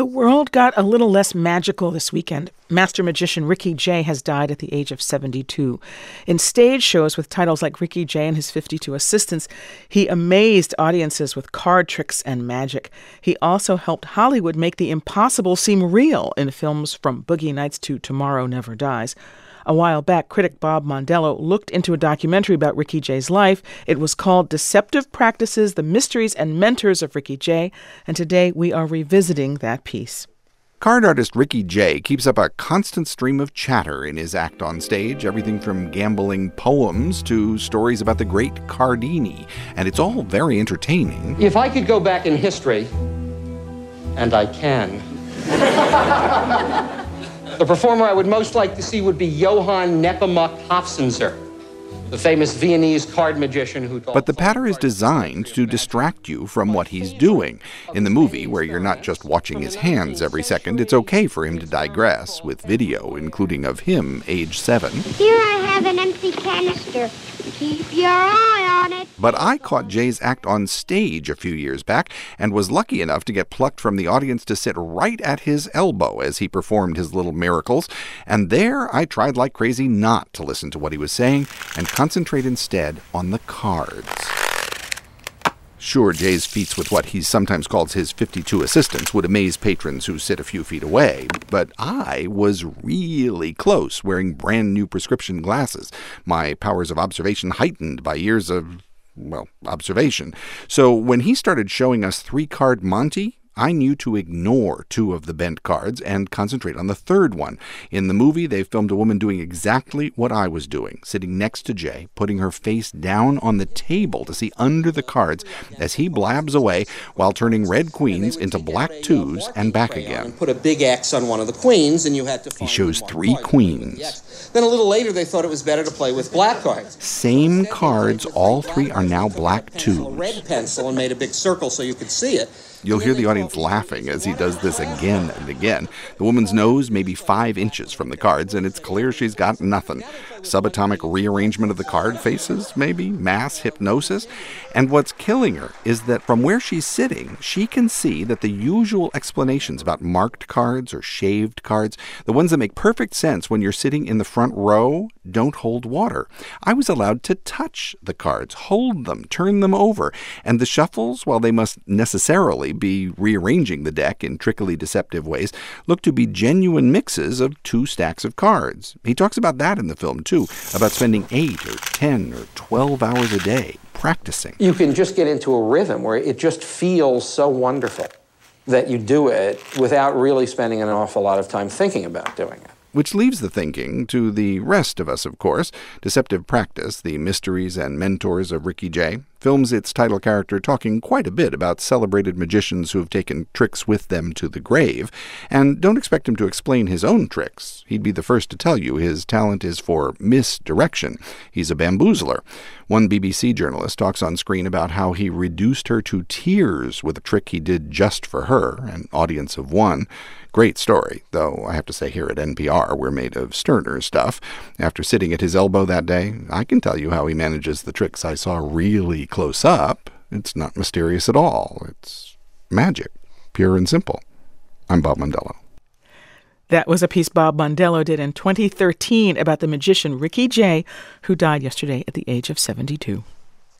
The world got a little less magical this weekend. Master magician Ricky Jay has died at the age of 72. In stage shows with titles like Ricky Jay and his 52 assistants, he amazed audiences with card tricks and magic. He also helped Hollywood make the impossible seem real in films from Boogie Nights to Tomorrow Never Dies. A while back, critic Bob Mondello looked into a documentary about Ricky Jay's life. It was called Deceptive Practices, The Mysteries and Mentors of Ricky Jay, and today we are revisiting that piece. Card artist Ricky Jay keeps up a constant stream of chatter in his act on stage, everything from gambling poems to stories about the great Cardini, and it's all very entertaining. If I could go back in history, and I can, the performer I would most like to see would be Johann Nepomuk Hofzinser, the famous Viennese card magician who... But the patter is designed to distract you from what he's doing. In the movie, where you're not just watching his hands every second, it's okay for him to digress, with video, including of him, age 7. Here I have an empty canister. Keep your eye on it. But I caught Jay's act on stage a few years back and was lucky enough to get plucked from the audience to sit right at his elbow as he performed his little miracles. And there I tried like crazy not to listen to what he was saying and concentrate instead on the cards. Sure, Jay's feats with what he sometimes calls his 52 assistants would amaze patrons who sit a few feet away, but I was really close, wearing brand new prescription glasses, my powers of observation heightened by years of, observation. So when he started showing us 3-card Monty, I knew to ignore 2 of the bent cards and concentrate on the 3rd one. In the movie, they filmed a woman doing exactly what I was doing, sitting next to Jay, putting her face down on the table to see under the cards as he blabs away while turning red queens into black 2s and back again. Put a big X on one of the queens, and you had to... He shows 3 queens. Then a little later, they thought it was better to play with black cards. Same cards, all 3 are now black 2s. A red pencil and made a big circle so you could see it. You'll hear the audience laughing as he does this again and again. The woman's nose may be 5 inches from the cards, and it's clear she's got nothing. Subatomic rearrangement of the card faces, maybe? Mass hypnosis? And what's killing her is that from where she's sitting, she can see that the usual explanations about marked cards or shaved cards, the ones that make perfect sense when you're sitting in the front row, don't hold water. I was allowed to touch the cards, hold them, turn them over, and the shuffles, while they must necessarily be rearranging the deck in trickily deceptive ways, look to be genuine mixes of 2 stacks of cards. He talks about that in the film, too, about spending 8 or 10 or 12 hours a day practicing. You can just get into a rhythm where it just feels so wonderful that you do it without really spending an awful lot of time thinking about doing it. Which leaves the thinking to the rest of us, of course. Deceptive Practice, The Mysteries and Mentors of Ricky Jay, films its title character talking quite a bit about celebrated magicians who have taken tricks with them to the grave. And don't expect him to explain his own tricks. He'd be the first to tell you his talent is for misdirection. He's a bamboozler. One BBC journalist talks on screen about how he reduced her to tears with a trick he did just for her, an audience of 1. Great story, though I have to say here at NPR we're made of sterner stuff. After sitting at his elbow that day, I can tell you how he manages the tricks I saw really close up. It's not mysterious at all. It's magic, pure and simple. I'm Bob Mondello. That was a piece Bob Mondello did in 2013 about the magician Ricky Jay, who died yesterday at the age of 72.